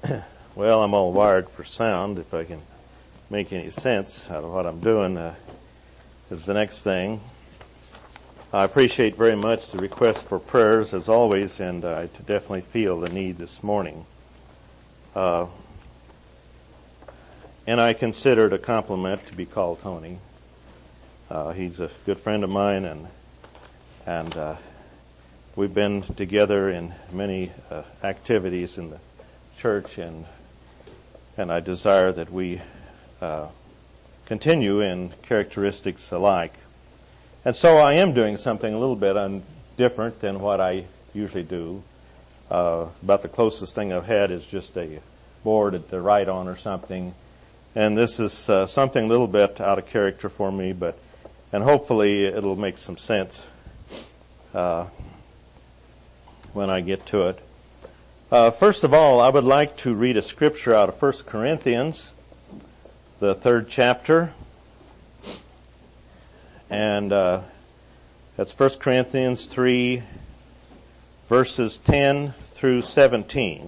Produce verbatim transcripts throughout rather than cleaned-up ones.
Well, I'm all wired for sound. If I can make any sense out of what I'm doing uh, is the next thing. I appreciate very much the request for prayers, as always, and I definitely feel the need this morning. Uh, and I consider it a compliment to be called Tony. Uh, he's a good friend of mine, and and uh, we've been together in many uh, activities in the church, and and I desire that we uh, continue in characteristics alike. And so I am doing something a little bit un- different than what I usually do. Uh, about the closest thing I've had is just a board to write on or something. And this is uh, something a little bit out of character for me, but and hopefully it'll make some sense uh, when I get to it. Uh, first of all, I would like to read a scripture out of First Corinthians, the third chapter. And uh, that's First Corinthians three, verses ten through seventeen.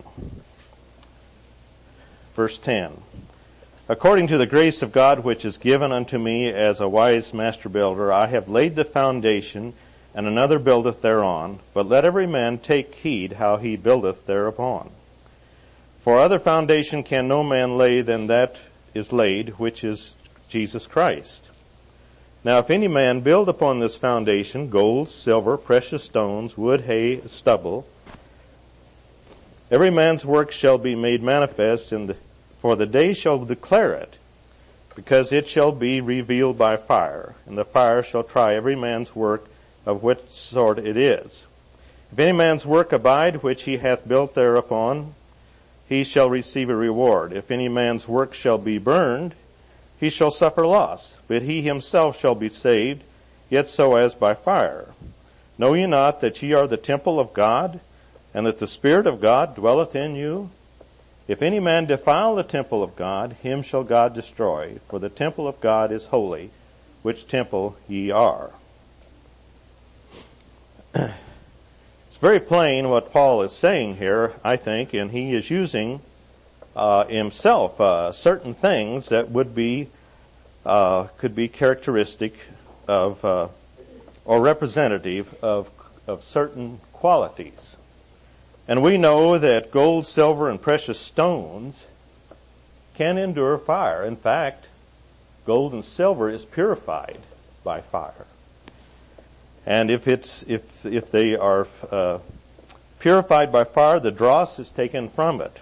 Verse ten. According to the grace of God which is given unto me as a wise master builder, I have laid the foundation, and another buildeth thereon. But let every man take heed how he buildeth thereupon. For other foundation can no man lay than that is laid, which is Jesus Christ. Now if any man build upon this foundation gold, silver, precious stones, wood, hay, stubble, every man's work shall be made manifest, in the, for the day shall declare it, because it shall be revealed by fire, and the fire shall try every man's work of which sort it is. If any man's work abide which he hath built thereupon, he shall receive a reward. If any man's work shall be burned, he shall suffer loss, but he himself shall be saved, yet so as by fire. Know ye not that ye are the temple of God, and that the Spirit of God dwelleth in you? If any man defile the temple of God, him shall God destroy, for the temple of God is holy, which temple ye are. It's very plain what Paul is saying here, I think, and he is using uh, himself uh, certain things that would be, uh, could be characteristic of, uh, or representative of, of certain qualities. And we know that gold, silver, and precious stones can endure fire. In fact, gold and silver is purified by fire. And if it's if if they are uh, purified by fire, the dross is taken from it.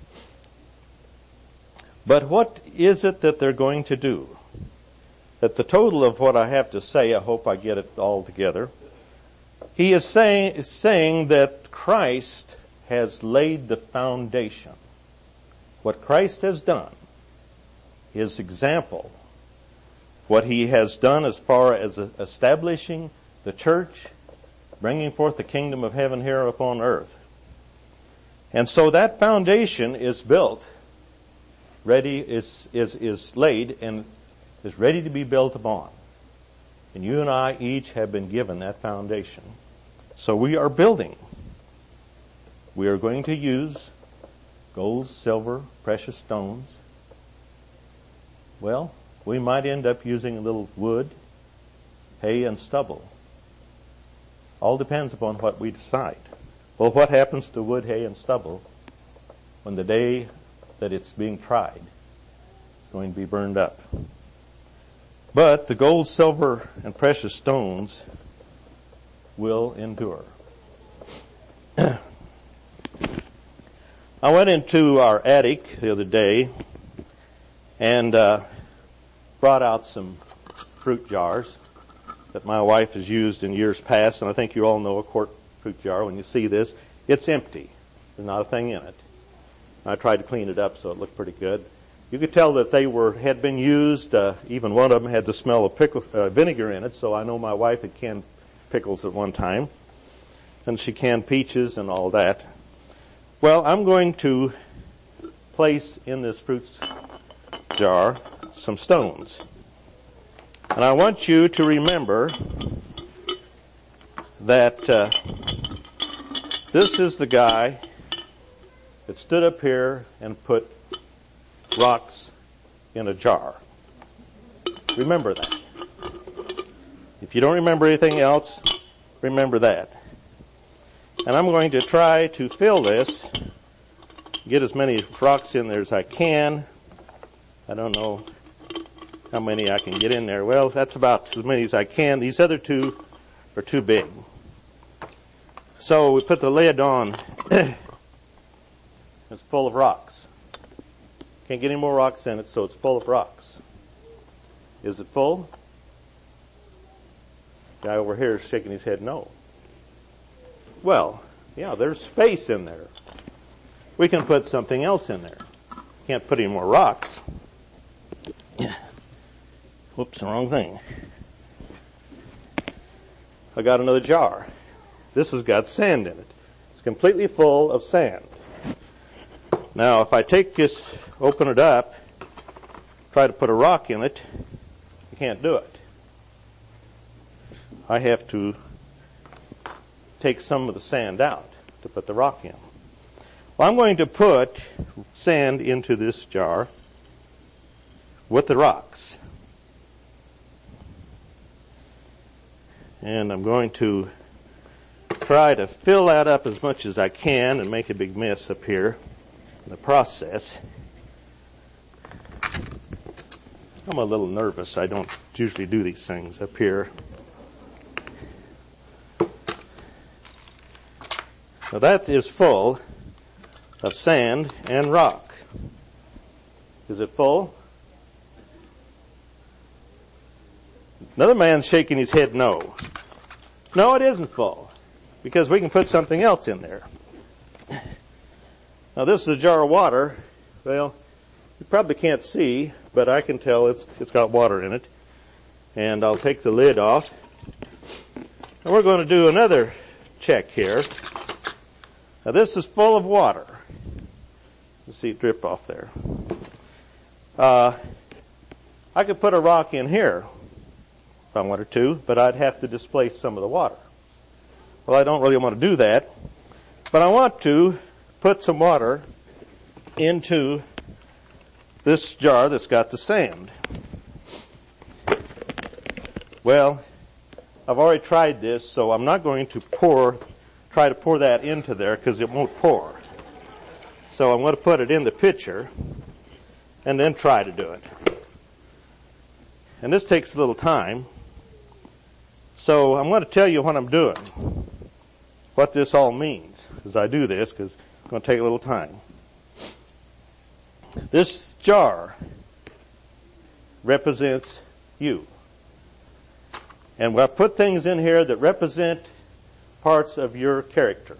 But what is it that they're going to do? At the total of what I have to say, I hope I get it all together. He is saying is saying that Christ has laid the foundation. What Christ has done, his example, what he has done as far as establishing the church, bringing forth the kingdom of heaven here upon earth. And so that foundation is built, ready, is, is, is laid, and is ready to be built upon. And you and I each have been given that foundation. So we are building. We are going to use gold, silver, precious stones. Well, we might end up using a little wood, hay, and stubble. All depends upon what we decide. Well, what happens to wood, hay, and stubble when the day that it's being tried is going to be burned up? But the gold, silver, and precious stones will endure. I went into our attic the other day and uh, brought out some fruit jars that my wife has used in years past, and I think you all know a quart fruit jar. When you see this, it's empty. There's not a thing in it. I tried to clean it up so it looked pretty good. You could tell that they were had been used. Uh, even one of them had the smell of pickle, uh, vinegar in it, so I know my wife had canned pickles at one time. And she canned peaches and all that. Well, I'm going to place in this fruit jar some stones. And I want you to remember that uh, this is the guy that stood up here and put rocks in a jar. Remember that. If you don't remember anything else, remember that. And I'm going to try to fill this, get as many rocks in there as I can. I don't know how many I can get in there. Well, that's about as many as I can. These other two are too big. So we put the lid on. It's full of rocks. Can't get any more rocks in it, so it's full of rocks. Is it full? Guy over here is shaking his head no. Well, yeah, there's space in there. We can put something else in there. Can't put any more rocks. Whoops, the wrong thing. I got another jar. This has got sand in it. It's completely full of sand. Now, if I take this, open it up, try to put a rock in it, I can't do it. I have to take some of the sand out to put the rock in. Well, I'm going to put sand into this jar with the rocks. And I'm going to try to fill that up as much as I can and make a big mess up here in the process. I'm a little nervous. I don't usually do these things up here. Now that is full of sand and rock. Is it full? Another man's shaking his head no. No, it isn't full, because we can put something else in there. Now this is a jar of water. Well, you probably can't see, but I can tell it's it's got water in it. And I'll take the lid off. And we're going to do another check here. Now this is full of water. You see it drip off there. Uh, I could put a rock in here if I wanted to, but I'd have to displace some of the water. Well, I don't really want to do that, but I want to put some water into this jar that's got the sand. Well, I've already tried this, so I'm not going to pour, try to pour that into there because it won't pour. So I'm going to put it in the pitcher and then try to do it. And this takes a little time. So I'm going to tell you what I'm doing, what this all means as I do this, because it's going to take a little time. This jar represents you. And I put things in here that represent parts of your character.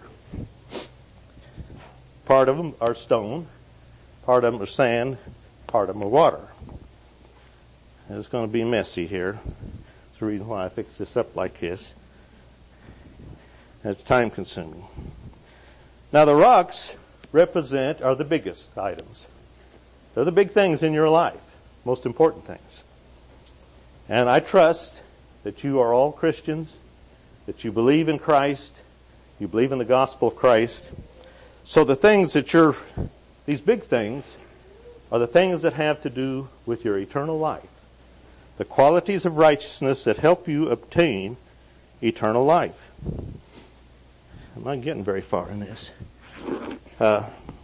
Part of them are stone, part of them are sand, part of them are water. And it's going to be messy here. That's the reason why I fix this up like this. And it's time consuming. Now the rocks represent, are the biggest items. They're the big things in your life, most important things. And I trust that you are all Christians, that you believe in Christ, you believe in the gospel of Christ. So the things that you're, these big things, are the things that have to do with your eternal life. The qualities of righteousness that help you obtain eternal life. I'm not getting very far in this. Uh,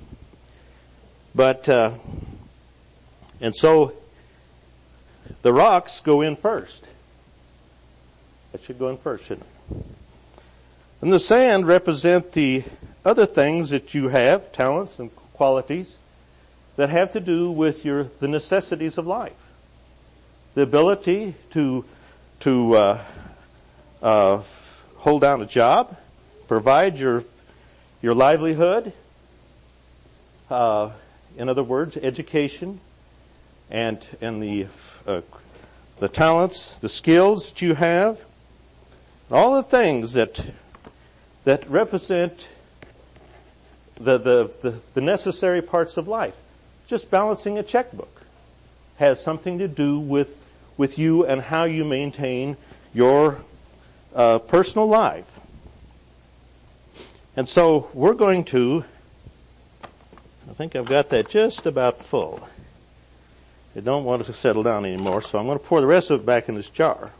but, uh, and so, the rocks go in first. That should go in first, shouldn't it? And the sand represent the other things that you have, talents and qualities, that have to do with your the necessities of life. The ability to to uh, uh, hold down a job, provide your your livelihood. Uh, in other words, education, and and the uh, the talents, the skills that you have, all the things that that represent the the the, the necessary parts of life. Just balancing a checkbook has something to do with with you and how you maintain your uh, personal life. And so we're going to I think I've got that just about full. I don't want it to settle down anymore, so I'm going to pour the rest of it back in this jar.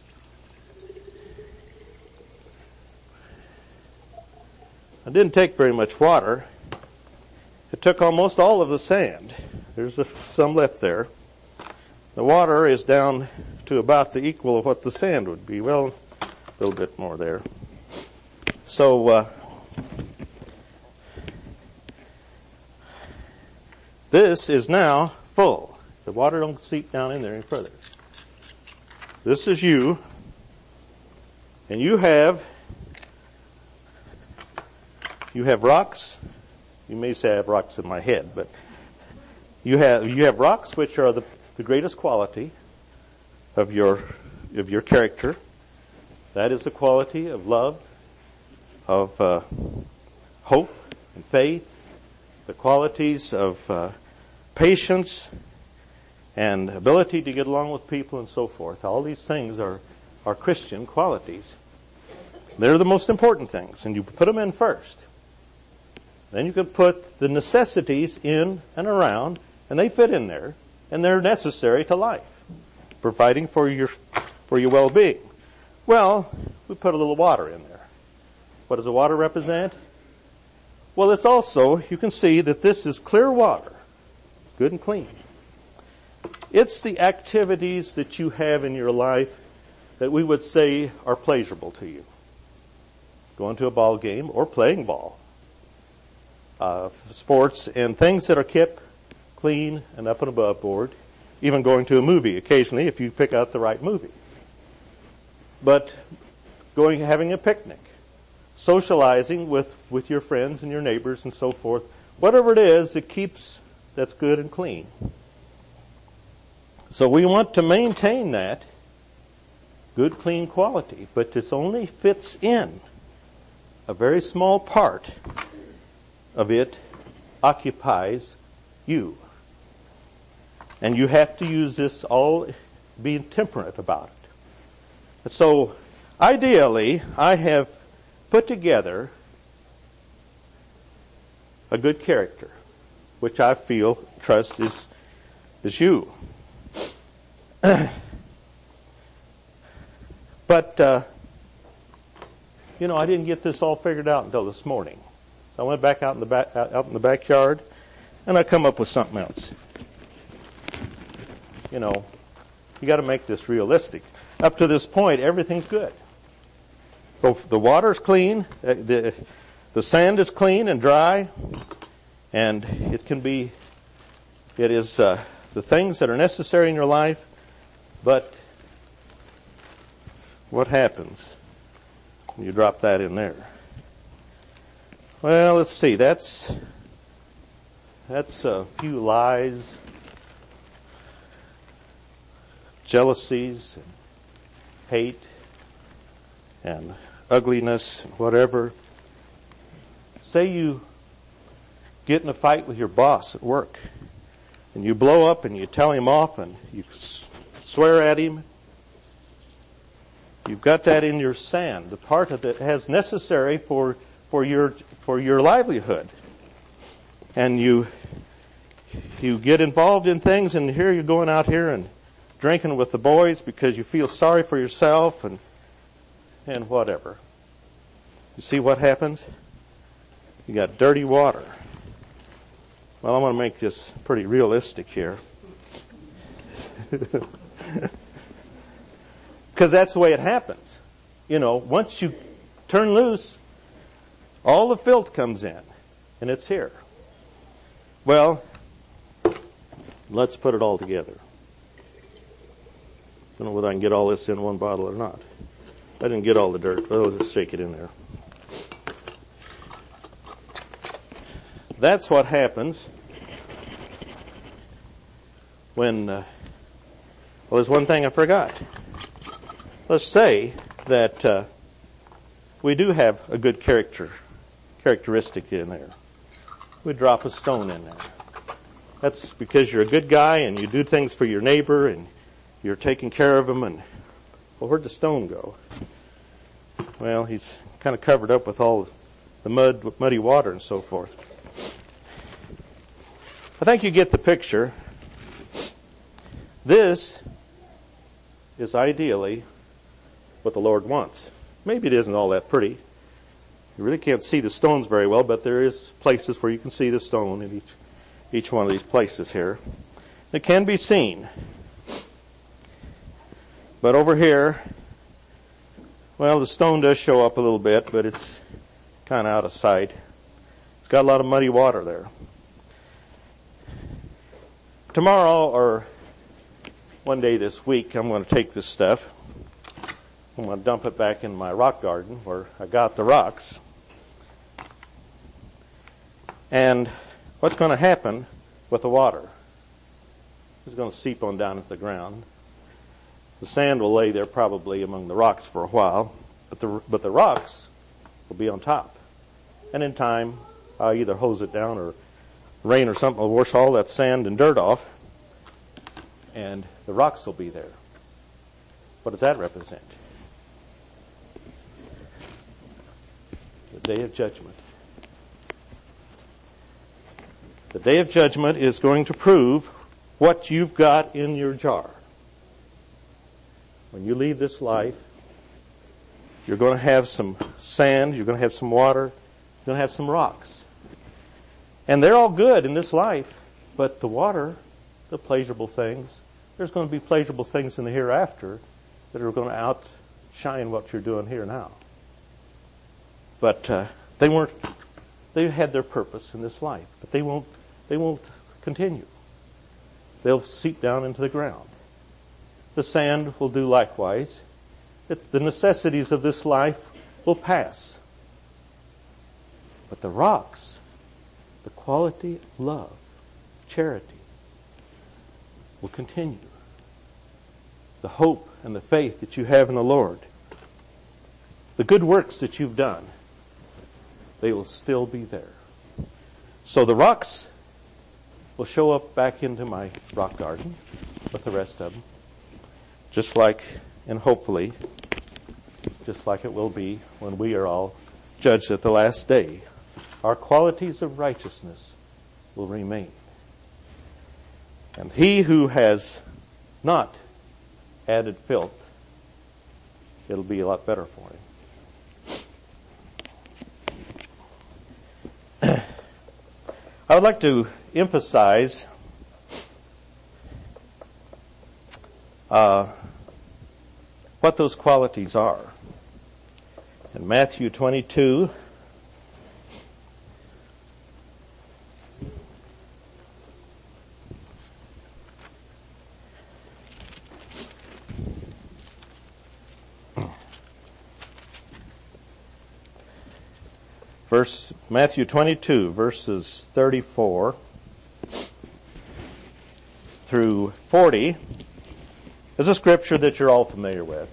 I didn't take very much water. It took almost all of the sand. There's a, some left there. The water is down to about the equal of what the sand would be. Well, a little bit more there. So, uh, this is now full. The water don't seep down in there any further. This is you, and you have you have rocks. You may say I have rocks in my head, but you have you have rocks which are the, the greatest quality of your of your character. That is the quality of love, of uh, hope and faith, the qualities of uh, patience and ability to get along with people and so forth. All these things are, are Christian qualities. They're the most important things, and you put them in first. Then you could put the necessities in and around, and they fit in there, and they're necessary to life, providing for your for your well-being. Well, we put a little water in there. What does the water represent? Well, it's also, you can see that this is clear water. It's good and clean. It's the activities that you have in your life that we would say are pleasurable to you. Going to a ball game or playing ball. Uh, sports and things that are kept clean and up and above board. Even going to a movie occasionally if you pick out the right movie. But going, having a picnic. Socializing with, with your friends and your neighbors and so forth. Whatever it is that keeps, that's good and clean. So we want to maintain that good, clean quality, but this only fits in. A very small part of it occupies you. And you have to use this all, being temperate about it. So, ideally, I have put together a good character, which I feel, trust is, is you. But, uh, you know, I didn't get this all figured out until this morning. So I went back out in the back, out in the backyard, and I come up with something else. You know, you got to make this realistic. Up to this point, everything's good. So the water's clean, the the sand is clean and dry, and it can be, it is uh, the things that are necessary in your life. But what happens when you drop that in there? Well, let's see. That's that's a few lies, jealousies, and hate, and ugliness, and whatever. Say you get in a fight with your boss at work, and you blow up and you tell him off and you swear at him. You've got that in your sand, the part of it has necessary for for your for your livelihood. And you you get involved in things, and here you're going out here and drinking with the boys because you feel sorry for yourself and and whatever. You see what happens? You got dirty water. Well, I'm going to make this pretty realistic here. Because that's the way it happens. You know, once you turn loose, all the filth comes in, and it's here. Well, let's put it all together. I don't know whether I can get all this in one bottle or not. I didn't get all the dirt, but I'll just shake it in there. That's what happens when, uh, well, there's one thing I forgot. Let's say that uh, we do have a good character, characteristic in there. We drop a stone in there. That's because you're a good guy and you do things for your neighbor and you're taking care of him. And well, where'd the stone go? Well, he's kind of covered up with all the mud, muddy water and so forth. I think you get the picture. This is ideally what the Lord wants. Maybe it isn't all that pretty. You really can't see the stones very well, but there is places where you can see the stone in each each one of these places here. It can be seen. But over here, well, the stone does show up a little bit, but it's kind of out of sight. It's got a lot of muddy water there. Tomorrow, or one day this week, I'm going to take this stuff. I'm going to dump it back in my rock garden where I got the rocks. And what's going to happen with the water? It's going to seep on down into the ground. The sand will lay there probably among the rocks for a while, but the but the rocks will be on top. And in time, I'll either hose it down or rain or something will wash all that sand and dirt off, and the rocks will be there. What does that represent? The day of judgment. The day of judgment is going to prove what you've got in your jar. When you leave this life, you're going to have some sand, you're going to have some water, you're going to have some rocks. And they're all good in this life, but the water, the pleasurable things, there's going to be pleasurable things in the hereafter that are going to outshine what you're doing here now. But uh, they weren't, they had their purpose in this life, but they won't, they won't continue. They'll seep down into the ground. The sand will do likewise. It's the necessities of this life will pass. But the rocks, the quality of love, charity, will continue. The hope and the faith that you have in the Lord, the good works that you've done, they will still be there. So the rocks will show up back into my rock garden with the rest of them. Just like, and hopefully, just like it will be when we are all judged at the last day. Our qualities of righteousness will remain. And he who has not added filth, it'll be a lot better for him. I would like to emphasize uh, what those qualities are. In Matthew twenty-two, verse Matthew twenty-two, verses thirty-four through forty, is a scripture that you're all familiar with.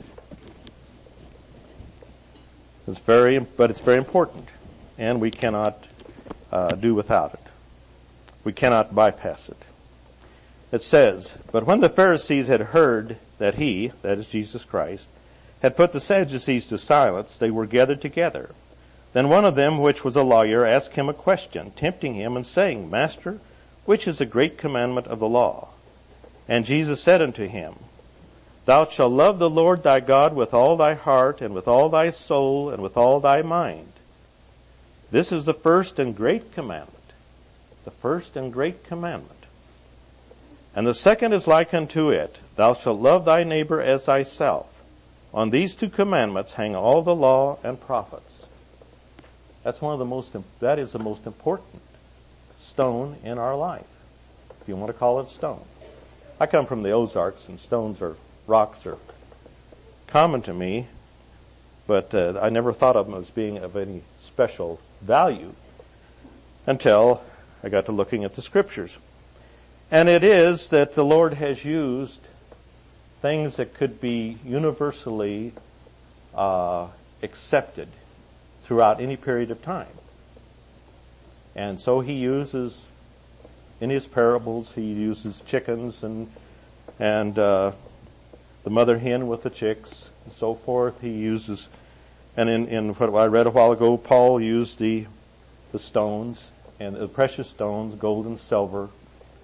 It's very, but it's very important, and we cannot uh, do without it. We cannot bypass it. It says, "But when the Pharisees had heard that he, that is Jesus Christ, had put the Sadducees to silence, they were gathered together. Then one of them, which was a lawyer, asked him a question, tempting him and saying, Master, which is the great commandment of the law? And Jesus said unto him, Thou shalt love the Lord thy God with all thy heart, and with all thy soul, and with all thy mind. This is the first and great commandment. The first and great commandment. And the second is like unto it, Thou shalt love thy neighbor as thyself. On these two commandments hang all the law and prophets." That's one of the most, that is the most important stone in our life, if you want to call it stone. I come from the Ozarks, and stones are, rocks are common to me, but uh, I never thought of them as being of any special value until I got to looking at the scriptures. And it is that the Lord has used things that could be universally uh, accepted throughout any period of time. And so he uses, in his parables, he uses chickens and and uh, the mother hen with the chicks and so forth. He uses, and in, in what I read a while ago, Paul used the the stones and the precious stones, gold and silver,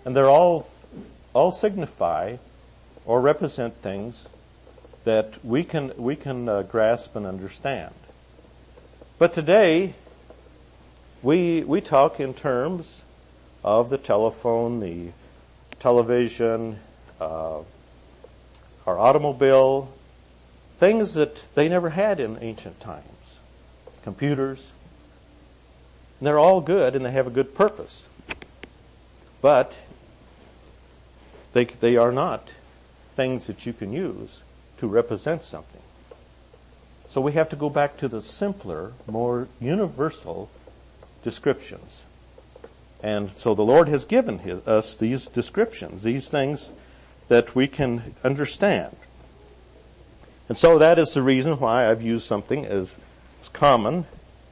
And they're all, all signify or represent things that we can, we can uh, grasp and understand. But today, we, we talk in terms of the telephone, the television, uh, our automobile, things that they never had in ancient times. Computers. And they're all good and they have a good purpose. But they, they are not things that you can use to represent something. So we have to go back to the simpler, more universal descriptions. And so the Lord has given his, us these descriptions, these things that we can understand. And so that is the reason why I've used something as, as common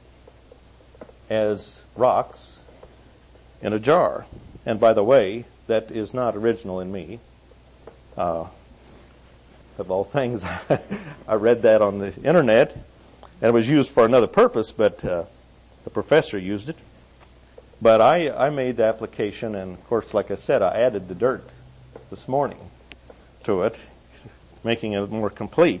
as rocks in a jar. And by the way, that is not original in me. Uh, of all things, I read that on the internet, and it was used for another purpose, but uh, the professor used it. But I, I made the application, and of course, like I said, I added the dirt this morning to it, making it more complete.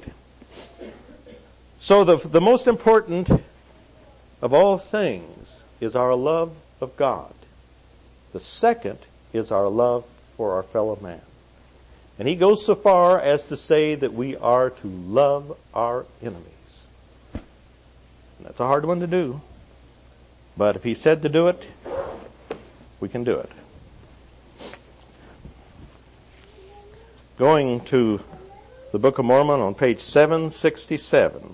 So the the most important of all things is our love of God. The second is our love for our fellow man. And he goes so far as to say that we are to love our enemies. And that's a hard one to do. But if he said to do it, we can do it. Going to the Book of Mormon on page seven sixty-seven.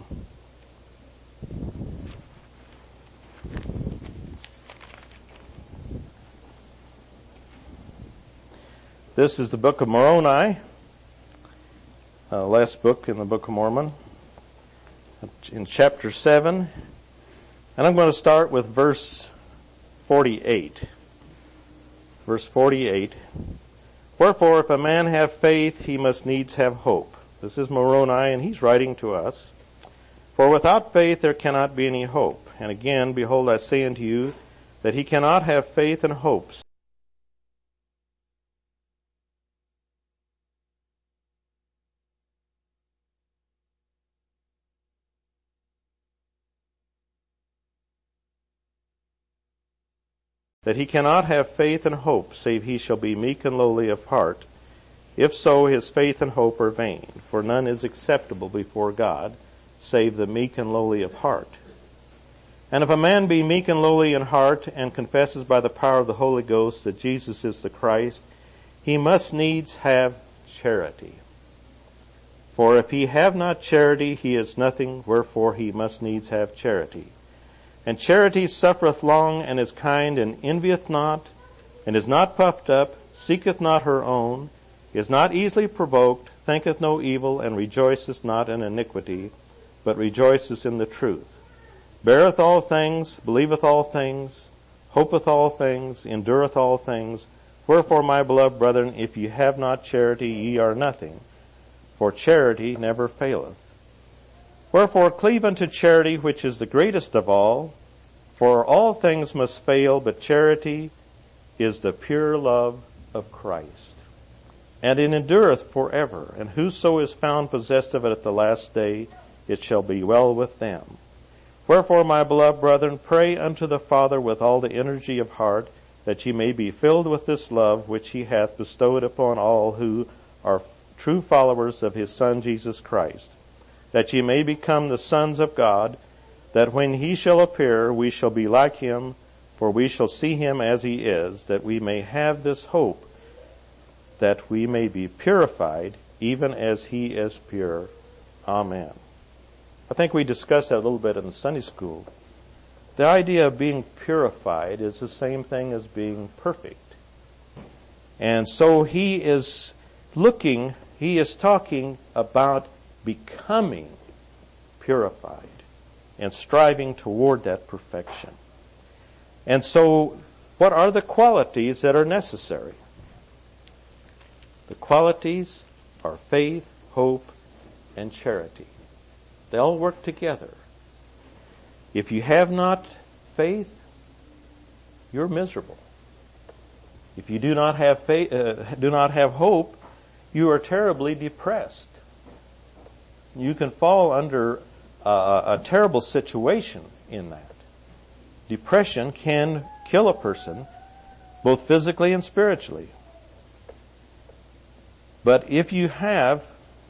This is the Book of Moroni, uh, last book in the Book of Mormon, in chapter seven. And I'm going to start with verse forty-eight. Verse forty-eight. Wherefore, if a man have faith, he must needs have hope. This is Moroni, and he's writing to us. For without faith there cannot be any hope. And again, behold, I say unto you, that he cannot have faith and hopes. That he cannot have faith and hope, save he shall be meek and lowly of heart. If so, his faith and hope are vain. For none is acceptable before God, save the meek and lowly of heart. And if a man be meek and lowly in heart, and confesses by the power of the Holy Ghost that Jesus is the Christ, he must needs have charity. For if he have not charity, he is nothing, wherefore he must needs have charity. And charity suffereth long, and is kind, and envieth not, and is not puffed up, seeketh not her own, is not easily provoked, thinketh no evil, and rejoiceth not in iniquity, but rejoiceth in the truth. Beareth all things, believeth all things, hopeth all things, endureth all things. Wherefore, my beloved brethren, if ye have not charity, ye are nothing. For charity never faileth. Wherefore cleave unto charity, which is the greatest of all. For all things must fail, but charity is the pure love of Christ. And it endureth forever. And whoso is found possessed of it at the last day, it shall be well with them. Wherefore, my beloved brethren, pray unto the Father with all the energy of heart, that ye may be filled with this love which he hath bestowed upon all who are true followers of his Son Jesus Christ, that ye may become the sons of God, that when he shall appear, we shall be like him, for we shall see him as he is, that we may have this hope, that we may be purified, even as he is pure. Amen. I think we discussed that a little bit in Sunday school. The idea of being purified is the same thing as being perfect. And so he is looking, he is talking about becoming purified and striving toward that perfection. And so, what are the qualities that are necessary? The qualities are faith, hope, and charity. They all work together. If you have not faith, you're miserable. If you do not have faith, uh, do not have hope, you are terribly depressed. You can fall under uh, a terrible situation in that. Depression can kill a person, both physically and spiritually. But if you have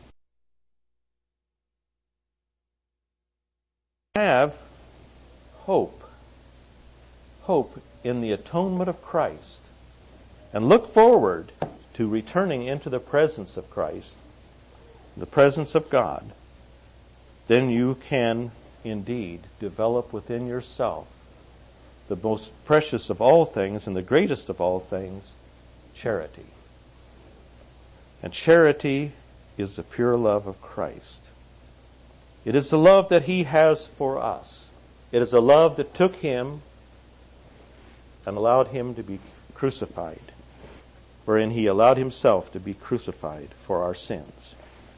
have hope, hope in the atonement of Christ, and look forward to returning into the presence of Christ, the presence of God, then you can indeed develop within yourself the most precious of all things and the greatest of all things, charity. And charity is the pure love of Christ. It is the love that He has for us. It is a love that took Him and allowed Him to be crucified, wherein He allowed Himself to be crucified for our sins.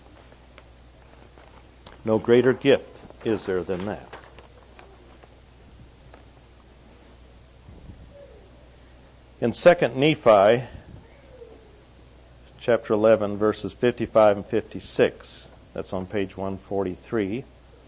No greater gift is there than that. In Second Nephi, chapter eleven, verses fifty-five and fifty-six, that's on page one forty-three,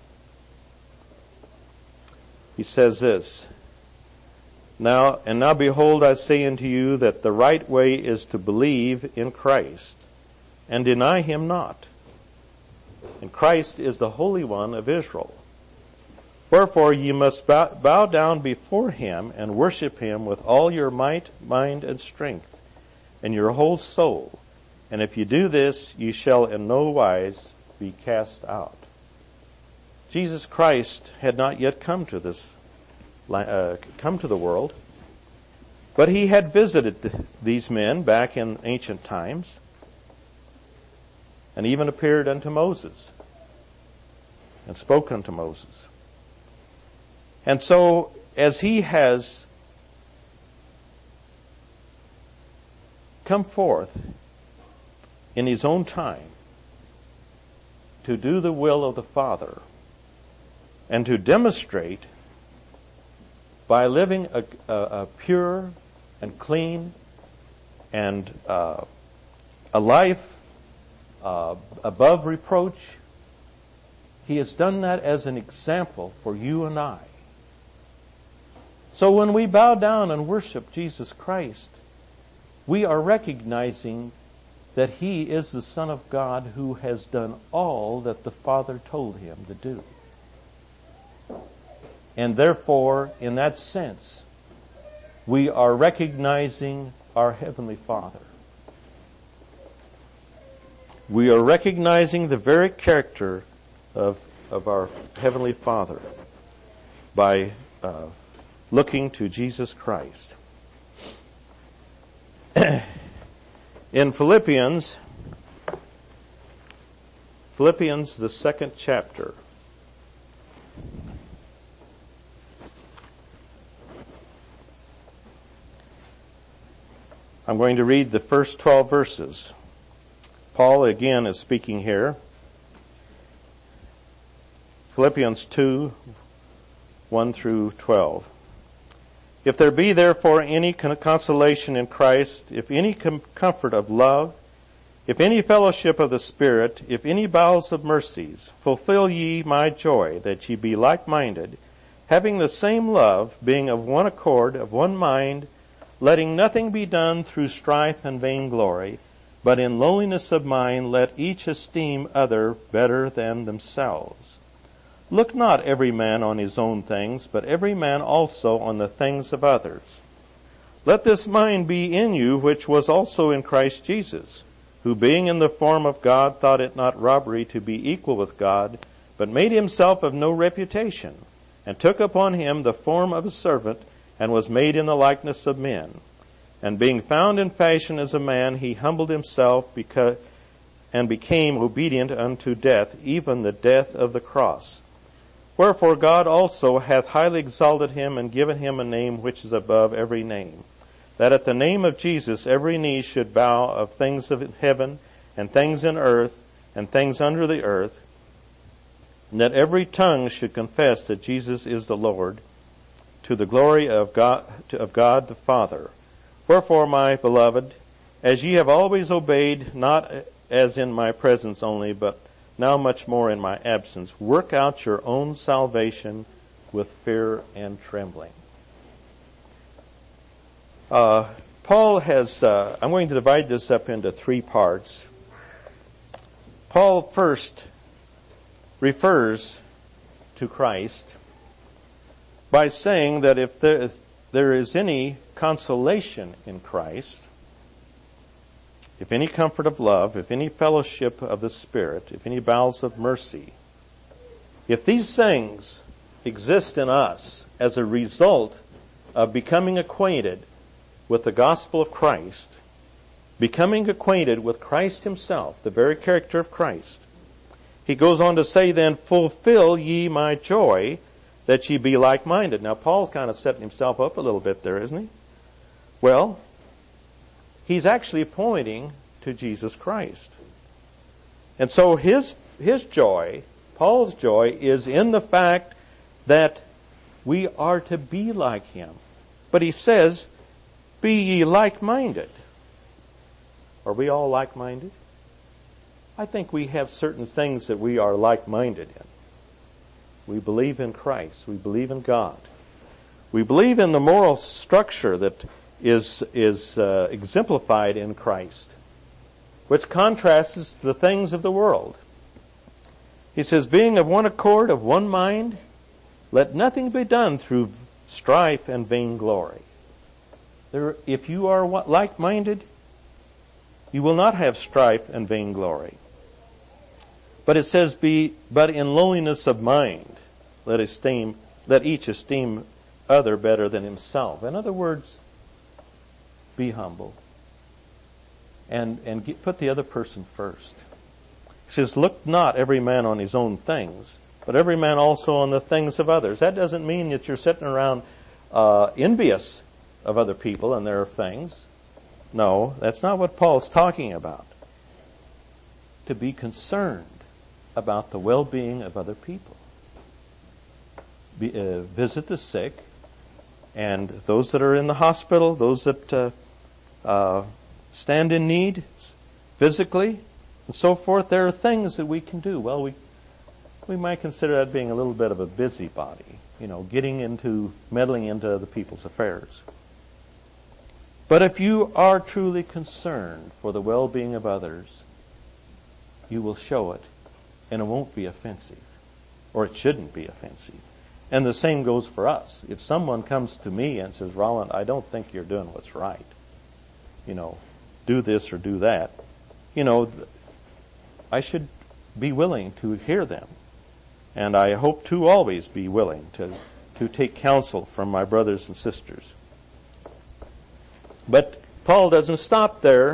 he says this, Now, and now behold, I say unto you that the right way is to believe in Christ, and deny Him not. And Christ is the Holy One of Israel. Wherefore ye must bow, bow down before Him and worship Him with all your might, mind, and strength, and your whole soul. And if you do this, ye shall in no wise be cast out. Jesus Christ had not yet come to this, uh, come to the world, but He had visited th- these men back in ancient times, and even appeared unto Moses, and spoke unto Moses. And so, as He has come forth in His own time to do the will of the Father and to demonstrate by living a, a, a pure and clean and uh, a life uh, above reproach, He has done that as an example for you and I. So when we bow down and worship Jesus Christ, we are recognizing that He is the Son of God who has done all that the Father told Him to do. And therefore, in that sense, we are recognizing our Heavenly Father. We are recognizing the very character of, of our Heavenly Father by uh, looking to Jesus Christ. In Philippians, Philippians, the second chapter, I'm going to read the first twelve verses. Paul again is speaking here. Philippians two, one through twelve. If there be therefore any consolation in Christ, if any com- comfort of love, if any fellowship of the Spirit, if any bowels of mercies, fulfill ye my joy, that ye be like-minded, having the same love, being of one accord, of one mind, letting nothing be done through strife and vainglory, but in lowliness of mind let each esteem other better than themselves. Look not every man on his own things, but every man also on the things of others. Let this mind be in you, which was also in Christ Jesus, who being in the form of God thought it not robbery to be equal with God, but made himself of no reputation, and took upon him the form of a servant, and was made in the likeness of men. And being found in fashion as a man, he humbled himself because, and became obedient unto death, even the death of the cross. Wherefore God also hath highly exalted him, and given him a name which is above every name, that at the name of Jesus every knee should bow, of things of heaven, and things in earth, and things under the earth, and that every tongue should confess that Jesus is the Lord, to the glory of God, of God the Father. Wherefore, my beloved, as ye have always obeyed, not as in my presence only, but now much more in my absence, work out your own salvation with fear and trembling. Uh, Paul has, uh, I'm going to divide this up into three parts. Paul first refers to Christ by saying that if there, if there is any consolation in Christ, if any comfort of love, if any fellowship of the Spirit, if any bowels of mercy, if these things exist in us as a result of becoming acquainted with the gospel of Christ, becoming acquainted with Christ himself, the very character of Christ, he goes on to say then, fulfill ye my joy, that ye be like-minded. Now, Paul's kind of setting himself up a little bit there, isn't he? Well, he's actually pointing to Jesus Christ. And so his, his joy, Paul's joy, is in the fact that we are to be like him. But he says, be ye like-minded. Are we all like-minded? I think we have certain things that we are like-minded in. We believe in Christ. We believe in God. We believe in the moral structure that is is uh, exemplified in Christ, which contrasts the things of the world. He says, being of one accord, of one mind, let nothing be done through strife and vainglory. There, if you are like-minded, you will not have strife and vainglory. But it says, be but in lowliness of mind, let esteem, let each esteem other better than himself. In other words, be humble and and get, put the other person first. He says, look not every man on his own things, but every man also on the things of others. That doesn't mean that you're sitting around uh, envious of other people and their things. No, that's not what Paul's talking about. To be concerned about the well-being of other people. Be, uh, visit the sick, and those that are in the hospital, those that uh, uh, stand in need physically, and so forth. There are things that we can do. Well, we we might consider that being a little bit of a busybody, you know, getting into, meddling into other people's affairs. But if you are truly concerned for the well-being of others, you will show it, and it won't be offensive, or it shouldn't be offensive. And the same goes for us. If someone comes to me and says, Roland, I don't think you're doing what's right, you know, do this or do that, you know, I should be willing to hear them. And I hope to always be willing to, to take counsel from my brothers and sisters. But Paul doesn't stop there.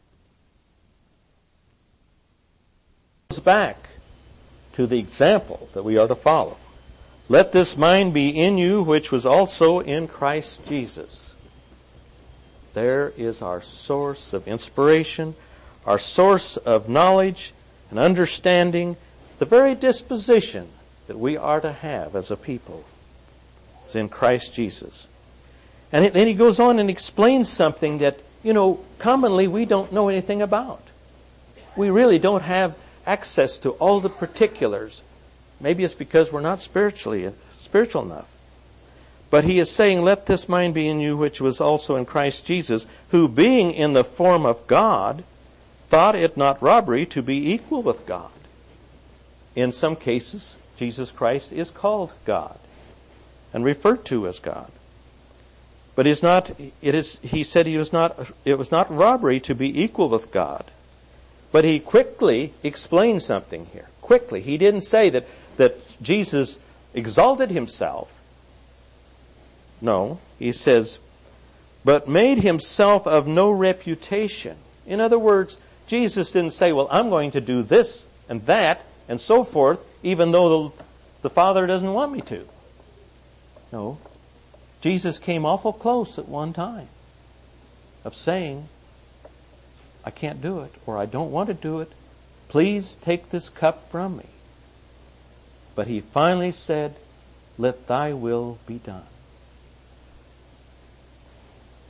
He goes back to the example that we are to follow. Let this mind be in you, which was also in Christ Jesus. There is our source of inspiration, our source of knowledge and understanding, the very disposition that we are to have as a people is in Christ Jesus. And then he goes on and explains something that, you know, commonly we don't know anything about. We really don't have access to all the particulars. Maybe it's because we're not spiritually spiritual enough. But he is saying, let this mind be in you which was also in Christ Jesus, who being in the form of God, thought it not robbery to be equal with God. In some cases, Jesus Christ is called God and referred to as God. But is not, it is, he said he was not, it was not robbery to be equal with God. But he quickly explained something here. Quickly. He didn't say that, that Jesus exalted himself. No. He says, but made himself of no reputation. In other words, Jesus didn't say, well, I'm going to do this and that and so forth, even though the, the Father doesn't want me to. No. Jesus came awful close at one time of saying, I can't do it, or I don't want to do it. Please take this cup from me. But he finally said, let thy will be done.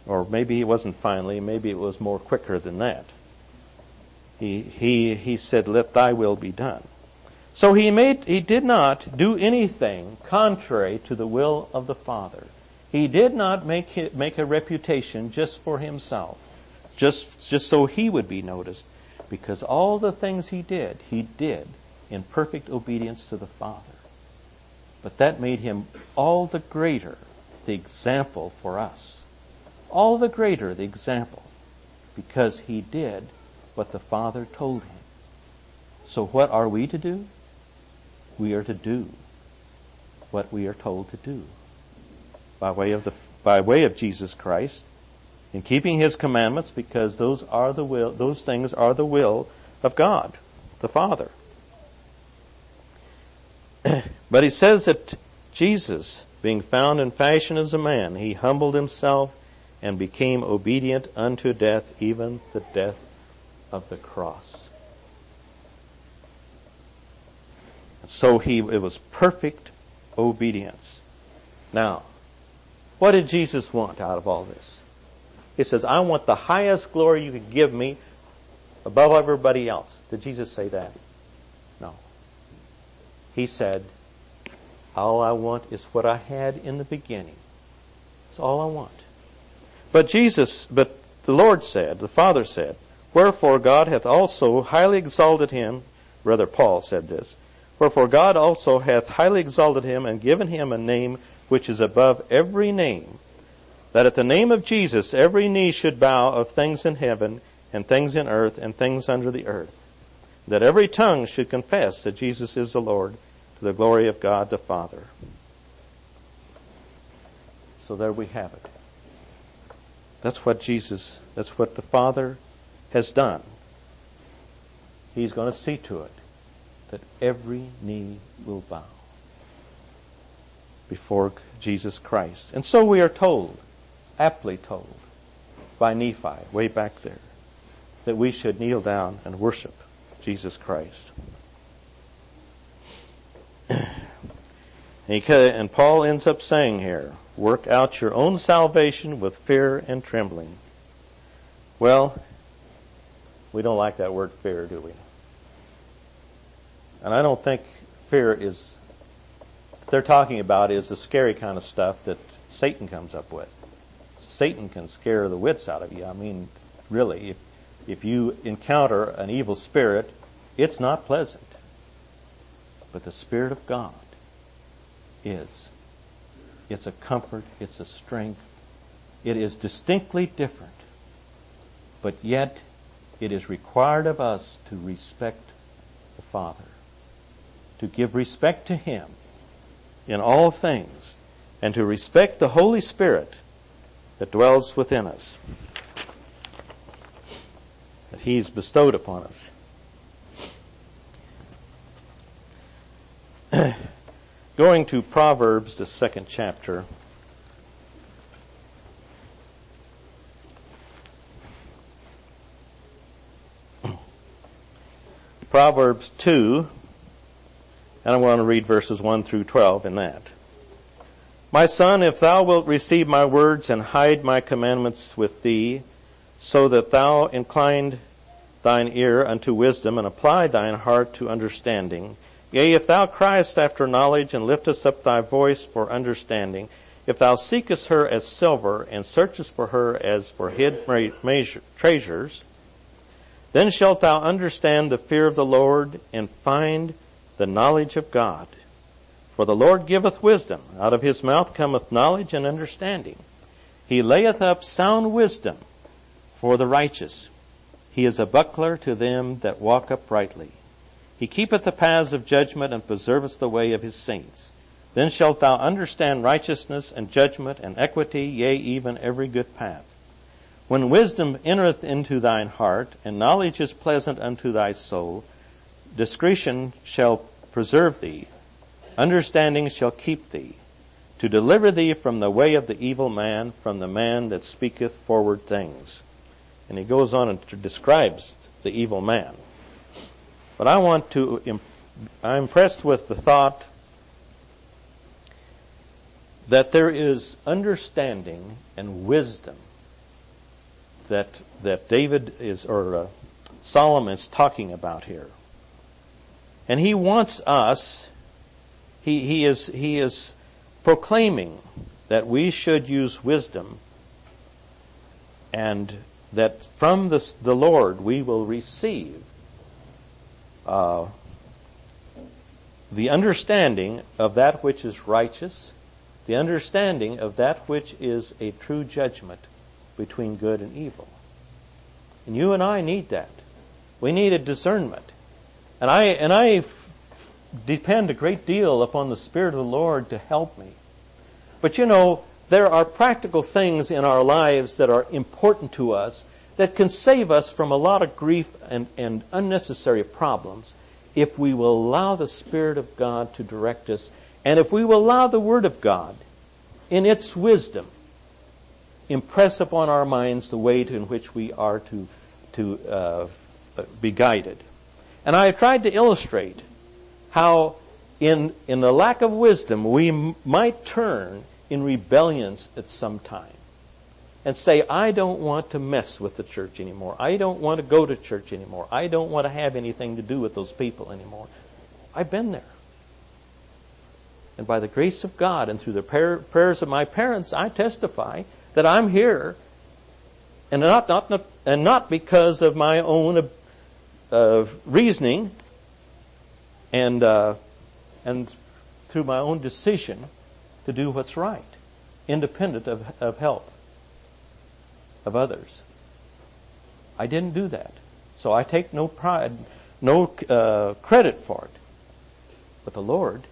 Or maybe it wasn't finally, maybe it was more quicker than that. He, he, he said, let thy will be done. So he made, he did not do anything contrary to the will of the Father. He did not make it, make a reputation just for himself, just, just so he would be noticed, because all the things he did, he did in perfect obedience to the Father. But that made him all the greater the example for us. All the greater the example, because he did what the Father told him. So what are we to do? We are to do what we are told to do by way of the by way of Jesus Christ, in keeping his commandments, because those are the will those things are the will of God, the Father. But he says that Jesus, being found in fashion as a man, he humbled himself and became obedient unto death, even the death of the cross. So he, it was perfect obedience. Now, what did Jesus want out of all this? He says, I want the highest glory you could give me above everybody else. Did Jesus say that? No. He said, all I want is what I had in the beginning. That's all I want. But Jesus, but the Lord said, the Father said, wherefore God hath also highly exalted him, rather Paul said this, wherefore God also hath highly exalted him and given him a name which is above every name, that at the name of Jesus every knee should bow of things in heaven and things in earth and things under the earth, that every tongue should confess that Jesus is the Lord, to the glory of God the Father. So there we have it. That's what Jesus, that's what the Father has done. He's going to see to it that every knee will bow before Jesus Christ. And so we are told, aptly told, by Nephi, way back there, that we should kneel down and worship Jesus Christ. And, he, and Paul ends up saying here, work out your own salvation with fear and trembling. Well, we don't like that word fear, do we? And I don't think fear is, what they're talking about is the scary kind of stuff that Satan comes up with. Satan can scare the wits out of you. I mean, really, if, if you encounter an evil spirit, it's not pleasant. But the Spirit of God is. It's a comfort. It's a strength. It is distinctly different. But yet, it is required of us to respect the Father, to give respect to Him in all things, and to respect the Holy Spirit that dwells within us, that He's bestowed upon us. Going to Proverbs, the second chapter. Proverbs two, and I want to read verses one through twelve in that. My son, if thou wilt receive my words and hide my commandments with thee, so that thou incline thine ear unto wisdom and apply thine heart to understanding, yea, if thou criest after knowledge and liftest up thy voice for understanding, if thou seekest her as silver and searchest for her as for hid treasures, then shalt thou understand the fear of the Lord and find the knowledge of God. For the Lord giveth wisdom. Out of his mouth cometh knowledge and understanding. He layeth up sound wisdom for the righteous. He is a buckler to them that walk uprightly. He keepeth the paths of judgment and preserveth the way of his saints. Then shalt thou understand righteousness and judgment and equity, yea, even every good path. When wisdom entereth into thine heart, and knowledge is pleasant unto thy soul, discretion shall preserve thee, understanding shall keep thee, to deliver thee from the way of the evil man, from the man that speaketh forward things. And he goes on and describes the evil man. But I want to, I'm impressed with the thought that there is understanding and wisdom that that David is, or uh, Solomon is talking about here. And he wants us, he, he is he is proclaiming that we should use wisdom, and that from the, the Lord we will receive uh, the understanding of that which is righteous, the understanding of that which is a true judgment between good and evil. And you and I need that. We need a discernment. And I and I f- depend a great deal upon the Spirit of the Lord to help me. But you know, there are practical things in our lives that are important to us that can save us from a lot of grief and, and unnecessary problems if we will allow the Spirit of God to direct us, and if we will allow the Word of God in its wisdom impress upon our minds the way in which we are to, to uh, be guided. And I have tried to illustrate how in, in the lack of wisdom we m- might turn in rebellions at some time and say, I don't want to mess with the church anymore. I don't want to go to church anymore. I don't want to have anything to do with those people anymore. I've been there. And by the grace of God and through the prayer, prayers of my parents, I testify that I'm here, and not not, not and not because of my own uh, reasoning and uh, and through my own decision to do what's right, independent of, of help of others. I didn't do that, so I take no pride, no uh, credit for it. But the Lord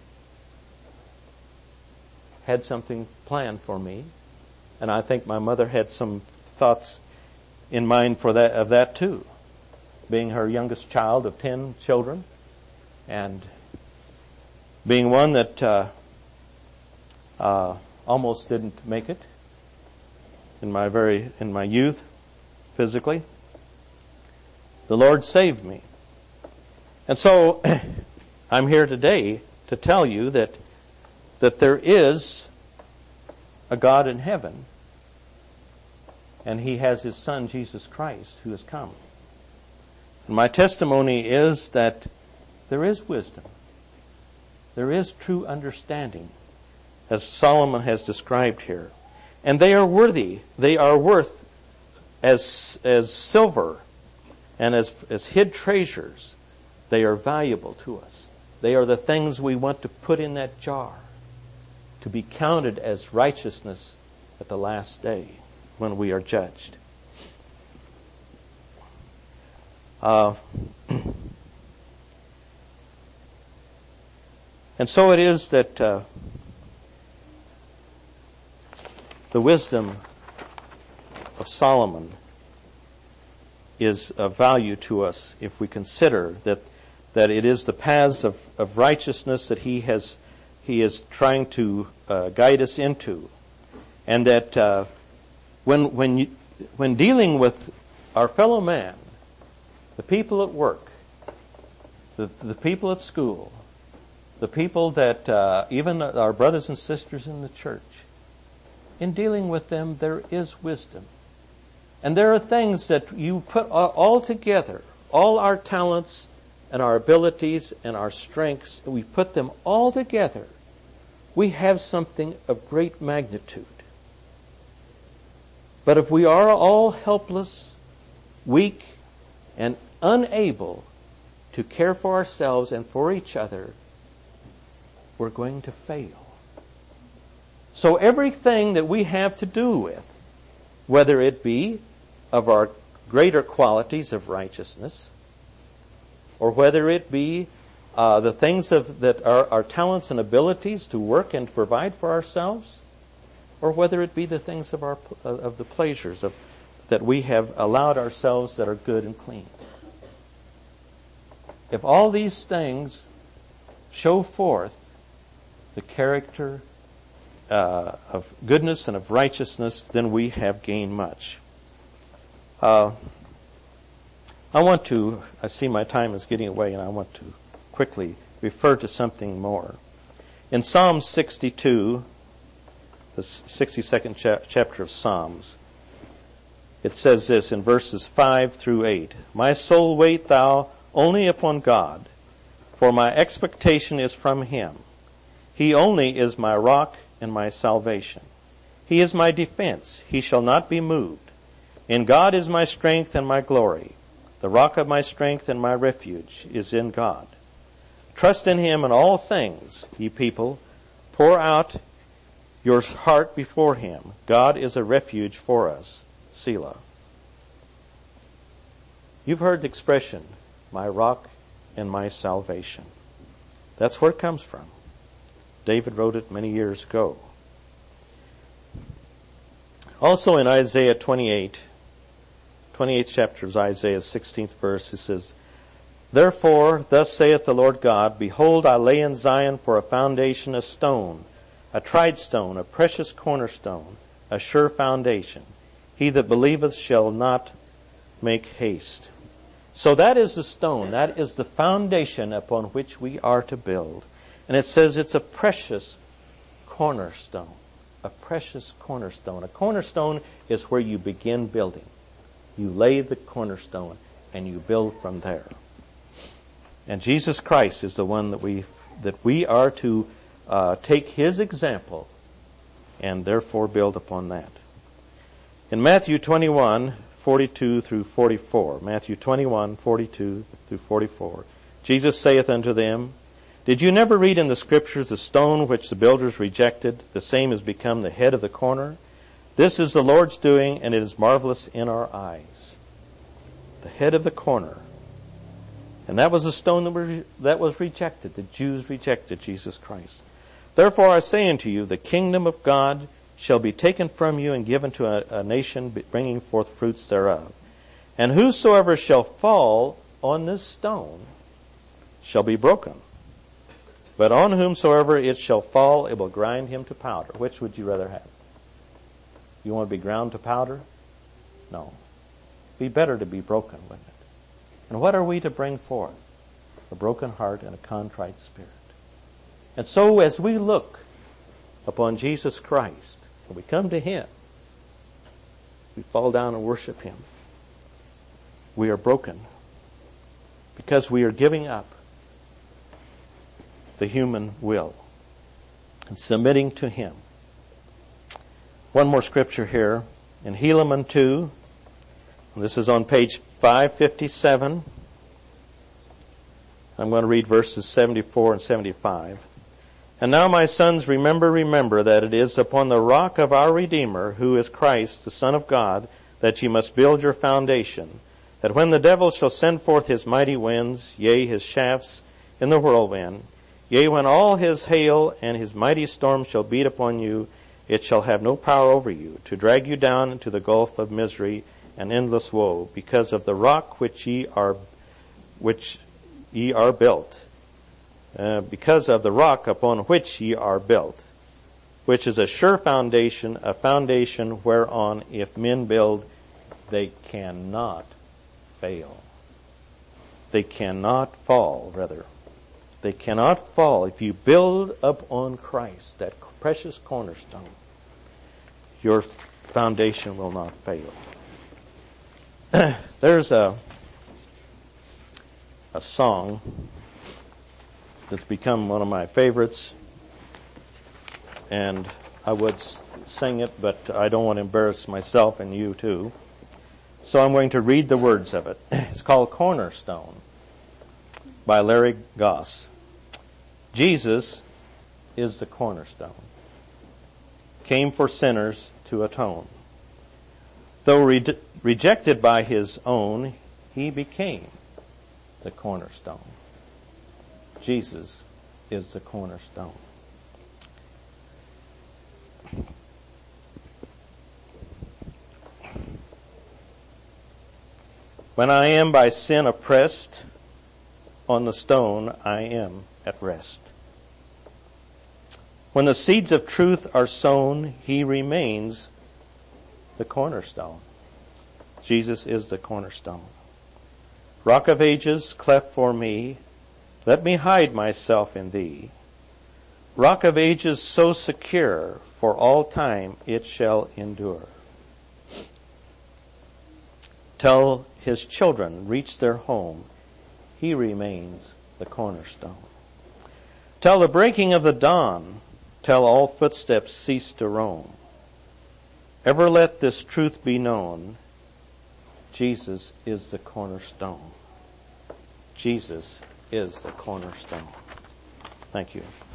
had something planned for me, and I think my mother had some thoughts in mind for that of that too, being her youngest child of ten children, and being one that uh, uh, almost didn't make it in my very in my youth, physically. The Lord saved me, and so I'm here today to tell you that that there is a God in heaven, and He has His Son, Jesus Christ, who has come. And my testimony is that there is wisdom. There is true understanding, as Solomon has described here. And they are worthy. They are worth as as silver and as, as hid treasures. They are valuable to us. They are the things we want to put in that jar to be counted as righteousness at the last day when we are judged. Uh, and so it is that uh, the wisdom of Solomon is of value to us if we consider that that it is the paths of, of righteousness that he has he is trying to uh, guide us into, and that uh, when when you, when dealing with our fellow man, the people at work, the the people at school, the people that uh, even our brothers and sisters in the church, in dealing with them there is wisdom, and there are things that you put all together, all our talents and our abilities and our strengths, and we put them all together, we have something of great magnitude. But if we are all helpless, weak, and unable to care for ourselves and for each other, we're going to fail. So everything that we have to do with, whether it be of our greater qualities of righteousness, or whether it be uh, the things of that are our talents and abilities to work and to provide for ourselves, or whether it be the things of our of the pleasures of that we have allowed ourselves that are good and clean. If all these things show forth the character uh, of goodness and of righteousness, then we have gained much. Uh, I want to, I see my time is getting away, and I want to quickly refer to something more. In Psalm sixty-two, the sixty-second cha- chapter of Psalms, It says this in verses five through eight. My soul, wait thou only upon God, for my expectation is from him. He only is my rock and my salvation. He is my defense. He shall not be moved. In God is my strength and my glory. The rock of my strength and my refuge is in God. Trust in him in all things, ye people. Pour out your heart before him. God is a refuge for us. Selah. You've heard the expression, my rock and my salvation. That's where it comes from. David wrote it many years ago. Also in Isaiah twenty-eight, twenty-eighth chapter of Isaiah, sixteenth verse, it says, Therefore, thus saith the Lord God, Behold, I lay in Zion for a foundation a stone, a tried stone, a precious cornerstone, a sure foundation. He that believeth shall not make haste. So that is the stone. That is the foundation upon which we are to build. And it says it's a precious cornerstone. A precious cornerstone. A cornerstone is where you begin building. You lay the cornerstone and you build from there. And Jesus Christ is the one that we that we are to uh, take his example and therefore build upon that. In Matthew twenty-one, forty-two through forty-four, Matthew twenty-one, forty-two through forty-four, Jesus saith unto them, Did you never read in the Scriptures, the stone which the builders rejected, the same has become the head of the corner? This is the Lord's doing, and it is marvelous in our eyes. The head of the corner. And that was the stone that was, that was rejected. The Jews rejected Jesus Christ. Therefore I say unto you, the kingdom of God shall be taken from you and given to a, a nation bringing forth fruits thereof. And whosoever shall fall on this stone shall be broken. But on whomsoever it shall fall, it will grind him to powder. Which would you rather have? You want to be ground to powder? No. Be better to be broken, wouldn't it? And what are we to bring forth? A broken heart and a contrite spirit. And so as we look upon Jesus Christ, and we come to him, we fall down and worship him. We are broken because we are giving up the human will and submitting to him. One more scripture here in Helaman two. This is on page five fifty-seven. I'm going to read verses seventy-four and seventy-five. And now, my sons, remember, remember that it is upon the rock of our Redeemer, who is Christ, the Son of God, that ye must build your foundation, that when the devil shall send forth his mighty winds, yea, his shafts in the whirlwind, yea, when all his hail and his mighty storm shall beat upon you, it shall have no power over you, to drag you down into the gulf of misery and endless woe, because of the rock which ye are, which ye are built, uh, because of the rock upon which ye are built, which is a sure foundation, a foundation whereon if men build, they cannot fail. They cannot fall, rather. They cannot fall. If you build upon Christ, that precious cornerstone, your foundation will not fail. There's a a song that's become one of my favorites, and I would s- sing it, but I don't want to embarrass myself and you too. So I'm going to read the words of it. It's called Cornerstone by Larry Goss. Jesus is the cornerstone, came for sinners to atone. Though re- rejected by his own, he became the cornerstone. Jesus is the cornerstone. When I am by sin oppressed, on the stone I am at rest. When the seeds of truth are sown, he remains the cornerstone. Jesus is the cornerstone. Rock of ages, cleft for me, let me hide myself in thee. Rock of ages so secure, for all time it shall endure. till his children reach their home, he remains the cornerstone. Till the breaking of the dawn, till all footsteps cease to roam, ever let this truth be known: Jesus is the cornerstone. Jesus is the cornerstone. Thank you.